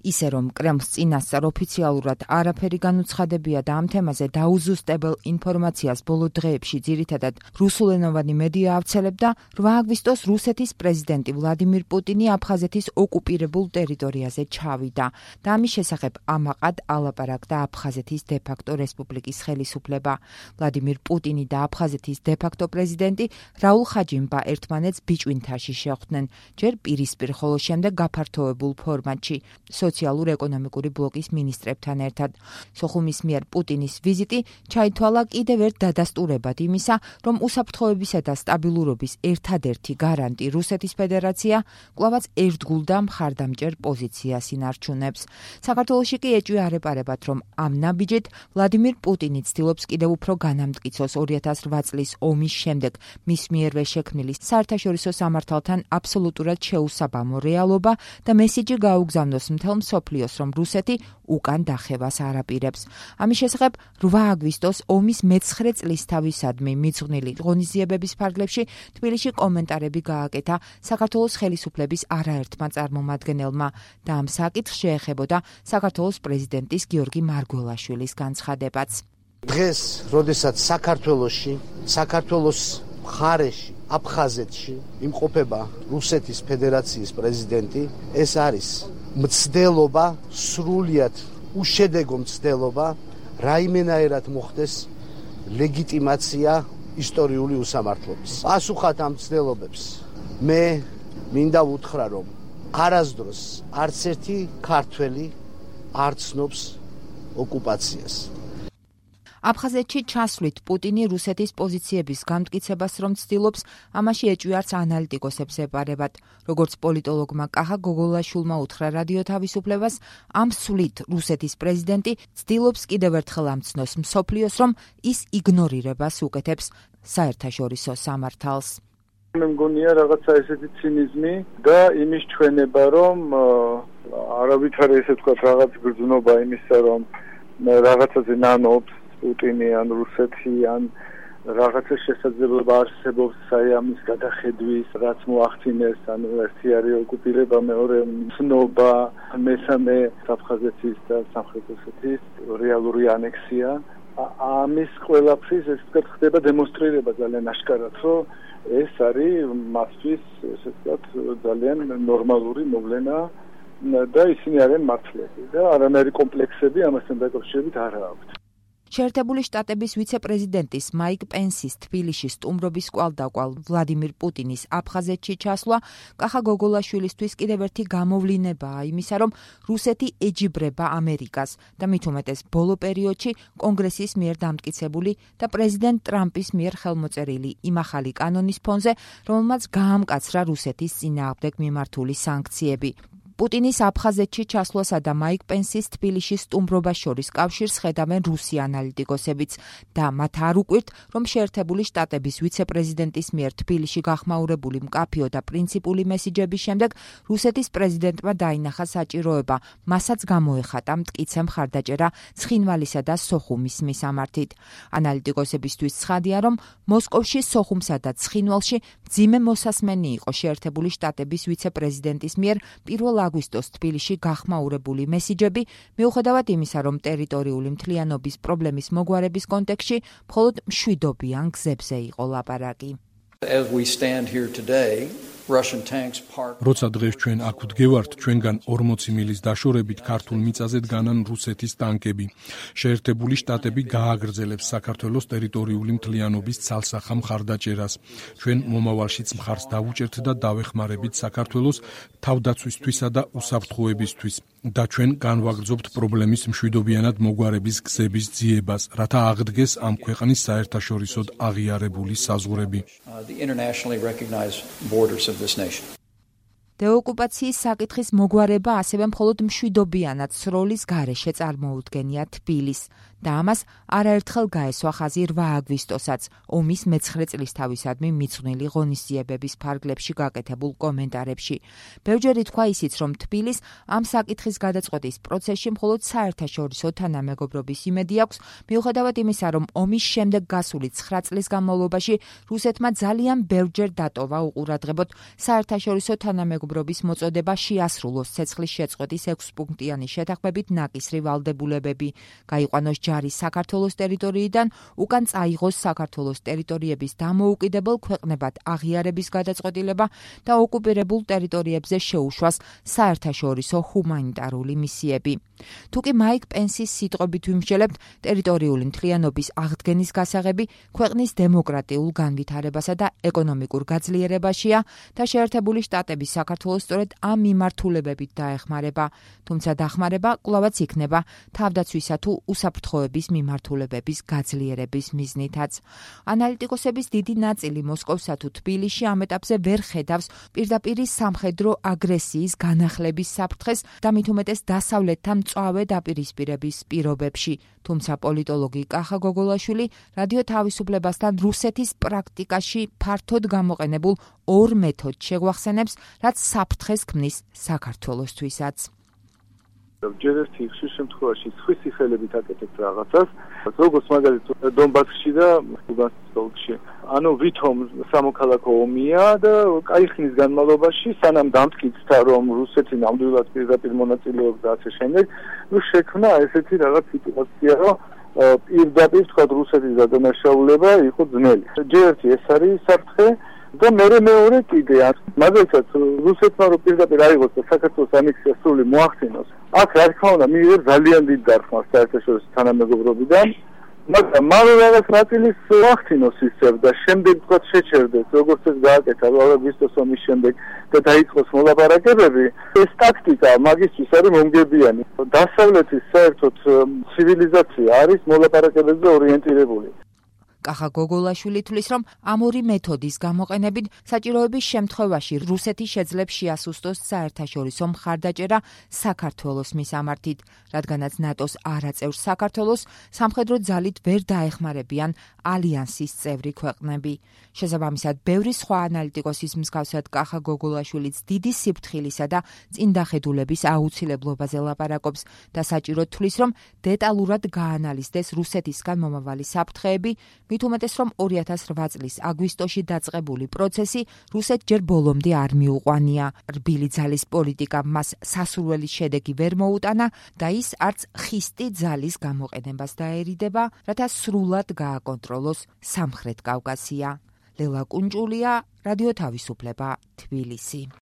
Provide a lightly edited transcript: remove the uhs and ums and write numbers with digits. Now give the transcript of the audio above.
ისე რომ კრემლს წინასწარ ოფიციალურად არაფერი განუცხადებია და ამ თემაზე დაუზუსტებელ ინფორმაციას ბოლო დღეებში ძირითადად რუსულენოვანი მედია ავრცელებდა, 8 აგვისტოს რუსეთის პრეზიდენტი ვლადიმირ პუტინი აფხაზეთის ოკუპირებულ ტერიტორიაზე ჩავიდა და ამის შესახებ ამაყად ალაპარაკდა აფხაზეთის დე-ფაქტო რესპუბლიკის ხელისუფლება. ვლადიმირ პუტინი და აფხაზეთის დე-ფაქტო პრეზიდენტი რაულ ხაჯიმბა ერთმანეთს ბიჭვინთაში შეხვდნენ, ჯერ პირისპირ, ხოლო შემდეგ გაფართოებულ ფორმატში, სოციალურ-ეკონომიკური ბლოკის მინისტრებთან ერთად. სოხუმის მიერ პუტინის ვიზიტი ჩაითვალა კიდევ ერთ დადასტურებად იმისა, რომ უსაფრთხოებისა და სტაბილურობის ერთადერთი გარანტი რუსეთის ფედერაცია კვლავაც ერთგულ და მხარდამჭერ პოზიციას ინარჩუნებს. საქართველოში კი ეჭვი არ ეპარებათ, რომ ამ ნაბიჯით ვლადიმირ პუტინი ცდილობს კიდევ უფრო განამტკიცოს 2008 წლის ომის შემდეგ მის მიერვე შექმნილი საერთაშორისო სამართალთან აბსოლუტურად შეუსაბამო რეალობა და მესიჯი გაუგზავნოს მთელ მსოფლიოს, რომ რუსეთი უკან დახევას არაპირებს. ამის შესახებ 8 აგვისტოს ომის მე-9 წლისთავისადმი მიძღვნილი ღონისძიებების ფარგლებში თბილისში კომენტარები გააკეთა საქართველოს ხელისუფლების არაერთმა წარმომადგენელმა და ამ საკითხს შეეხებოდა საქართველოს პრეზიდენტის გიორგი მარგველაშვილის განცხადებაც. დღეს, როდესაც საქართველოს მხარეში, აფხაზეთში იმყოფება რუსეთის ფედერაციის პრეზიდენტი, ეს არის მცდელობა, სრულიად უშედეგო მცდელობა, რაიმენაერად მოხდეს ლეგიტიმაცია ისტორიული უსამართლობის. პასუხად ამ მცდელობებს მე მინდა ვუთხრა, რომ არასდროს არც ერთი ქართველი არ ცნობს ოკუპაციას. აფხაზეთში ჩასვლით პუტინი რუსეთის პოზიციების გამტკიცებას რომ ცდილობს, ამაში ეჭვი არც ანალიტიკოსებს ეპარებათ. როგორც პოლიტოლოგმა კახა გოგოლაშვილმა უთხრა რადიო თავისუფლებას, ამ სვლით რუსეთის პრეზიდენტი ცდილობს კიდევ ერთხელ ამცნოს მსოფლიოს, რომ ის იგნორირებას უკეთებს საერთაშორისო სამართალს. მე მგონია რაღაცა ესეთი ცინიზმი და იმის ჩვენება, რომ არავითარი ესე ვთქვათ რაღაც გრძნობა იმისა, რომ რაღაცაზე ნანობს პუტინი ან რუსეთი ან რაღაცა შესაძლებლობა არსებობს ამის გადახედვის, რაც მოახდინეს, ანუ ერთი არის ოკუპირება, მეორე ცნობა, მესამე აფხაზეთის და სამხრეთ ოსეთის რეალური ანექსია. ამის ყველაფრის ეს ხდება დემონსტრირება ძალიან აშკარად, რომ ეს არის მასთვის ესე ვთქვათ ძალიან ნორმალური მოვლენა და ისინი არიან მართლები და არანაირი კომპლექსები ამასთან დაკავშირებით არ აქვთ. შეერთებული შტატების ვიცე-პრეზიდენტის მაიკ პენსის თბილისში სტუმრობის კვალდაკვალ ვლადიმირ პუტინის აფხაზეთში ჩასვლა კახა გოგოლაშვილისთვის კიდევ ერთი გამოვლინებაა იმისა, რომ რუსეთი ეჯიბრება ამერიკას და მით უმეტეს ბოლო პერიოდში კონგრესის მიერ დამტკიცებული და პრეზიდენტ ტრამპის მიერ ხელმოწერილი იმ ახალი კანონის ფონზე, რომელმაც გაამკაცრა რუსეთის წინააღმდეგ მიმართული სანქციები. პუტინის აფხაზეთში ჩასვლასა და მაიკ პენსის თბილისში სტუმრობას შორის კავშირს ხედავენ რუსი ანალიტიკოსებიც და მათ არ უკვირთ, რომ შეერთებული შტატების ვიცე-პრეზიდენტის მიერ თბილისში გახმაურებული მკაფიო და პრინციპული მესიჯების შემდეგ რუსეთის პრეზიდენტმა დაინახა საჭიროება მასაც გამოეხატა მტკიცე მხარდაჭერა ცხინვალისა და სოხუმის მისამართით. ანალიტიკოსებისთვის ცხადია, რომ მოსკოვში, სოხუმსა და ცხინვალში მძიმე მოსასმენი იყო შეერთებული შტატების ვიცე-პრეზიდენტის მიერ 1 აგვისტოს თბილისში გახმაურებული მესიჯები, მიუხედავად იმისა, რომ ტერიტორიული მთლიანობის პრობლემის მოგვარების კონტექსტში მხოლოდ მშვიდობიან გზებზე იყო ლაპარაკი. როცა დღეს ჩვენ აქ ვდგევართ, ჩვენგან 40 მილის დაშორებით ქართულ მიწაზე დგანან რუსეთის ტანკები. შეერთებული შტატები გააგრძელებს საქართველოს ტერიტორიული მთლიანობის ცალსახა მხარდაჭერას. ჩვენ მომავალშიც მხარს დავუჭერთ და დავეხმარებით საქართველოს თავდაცვისთვისა და უსაფრთხოებისთვის და ჩვენ განვაგრძობთ პრობლემის მშვიდობიანად მოგვარების გზების ძიებას, რათა აღდგეს ამ ქვეყნის საერთაშორისოდ აღიარებული საზღვრები. დეოკუპაციის საკითხის მოგვარება ასევე მხოლოდ მშვიდობიანად სროლის გარეშე წარმოუდგენია თბილისს და ამას არაერთხელ გაესვა ხაზი 8 აგვისტოსაც ომის მე-9 წლისთავისადმი მიძღვნილი ღონისძიებების ფარგლებში გაკეთებულ კომენტარებში. ბევრჯერ ითქვა ისიც, რომ თბილისს ამ საკითხის გადაწყვეტის პროცესში მხოლოდ საერთაშორისო თანამეგობრობის იმედი აქვს, მიუხედავად იმისა, რომ ომის შემდეგ გასული 9 წლის განმავლობაში რუსეთმა ძალიან ბევრჯერ დატოვა უყურადღებოდ საერთაშორისო თანამეგობრობის მეგობრობის მოწოდება შეასრულოს ცეცხლის შეწყვეტის 6-პუნქტიანი შეთანხმებით ნაკისრი ვალდებულებები, გაიყვანოს ჯარი საქართველოს ტერიტორიიდან, უკან წაიღოს საქართველოს ტერიტორიების დამოუკიდებელ ქვეყნებად აღიარების გადაწყვეტილება და ოკუპირებულ ტერიტორიებზე შეუშვას საერთაშორისო ჰუმანიტარული მისიები. თუკი მაიკ პენსის სიტყვებით ვიმსჯელებთ, ტერიტორიული მთლიანობის აღდგენის გასაღები ქვეყნის დემოკრატიულ განვითარებასა და ეკონომიკურ გაძლიერებაშია და შეერთებული შტატები საქართველოს სწორედ ამ მიმართულებებით დაეხმარება, თუმცა დახმარება კვლავაც იქნება თავდაცვისა თუ უსაფრთხოების მიმართულებების გაძლიერების მიზნითაც. ანალიტიკოსების დიდი ნაწილი მოსკოვსა თუ თბილისში ამ ეტაპზე ვერ ხედავს პირდაპირი სამხედრო აგრესიის განახლების საფრთხეს და მით უმეტეს დასავლეთთან მწვავე დაპირისპირების პირობებში, თუმცა პოლიტოლოგი კახა გოგოლაშვილი რადიო თავისუფლებასთან რუსეთის პრაქტიკაში ფართოდ გამოყენებულ ორ მეთოდს შეგვახსენებს, რაც საფრთხეს ქმნის საქართველოსთვისაც. ჯერ ერთი ხშირ შემთხვევაში სხვისი ხელებით აკეთებს რაღაცას, როგორც მაგალითად დონბასში და ლუგანსკის ოლქში. ანუ ვითომ სამოქალაქო ომია და კაი ხნის განმავლობაში სანამ დამტკიცდა რომ რუსეთი ნამდვილად პირდაპირ მონაწილეობს და ასე შემდეგ, შექმნა ესეთი რაღაც სიტუაცია, რომ პირდაპირ თქვა რუსეთის გადანაშაულება იყო ძნელი. ჯერ ერთი ეს არის საფრთხე და მეორე კიდე მაგალითად რუსეთმა რომ პირდაპირ აიღოს და საქართველოს ანექსია სრული მოახდინოს, აქ რა თქმა უნდა მიიღებს ძალიან დიდ დახმარს საერთაშორისო თანამეგობრობიდან, მაგრამ მალე რაღაც ნაწილის მოახდინოს ისევ და შემდეგ თქვა შეჩერდეს, როგორც ეს გააკეთა აგვისტოს ომის შემდეგ და დაიწყოს მოლაპარაკებები, ეს ტაქტიკა მაგისთვის არის მომგებიანი. დასავლეთის საერთოდ ცივილიზაცია არის მოლაპარაკებებზე ორიენტირებული. კახა გოგოლაშვილი თვლის, რომ ამ ორი მეთოდის გამოყენებით საჭიროების შემთხვევაში რუსეთი შეძლებს შეასუსტოს საერთაშორისო მხარდაჭერა საქართველოს მისამართით, რადგანაც ნატოს არაწევრ საქართველოს სამხედრო ძალით ვერ დაეხმარებიან ალიანსის წევრი ქვეყნები. შესაბამისად, ბევრი სხვა ანალიტიკოსის მსგავსად კახა გოგოლაშვილიც დიდი სიფრთხილისა და წინდახედულების აუცილებლობაზე ლაპარაკობს და საჭიროდ თვლის, რომ დეტალურად გაანალიზდეს რუსეთისგან მომავალი საფრთხეები, მით უმეტეს რომ 2008 წლის აგვისტოში დაწყებული პროცესი რუსეთს ჯერ ბოლომდე არ მიუყვანია. რბილი ძალის პოლიტიკა მას სასურველი შედეგი ვერ მოუტანა და ის არც ხისტი ძალის გამოყენებას დაერიდება, რათა სრულად გააკონტროლოს სამხრეთ კავკასია. ლელა კუნჭულია, რადიო თავისუფლება, თბილისი.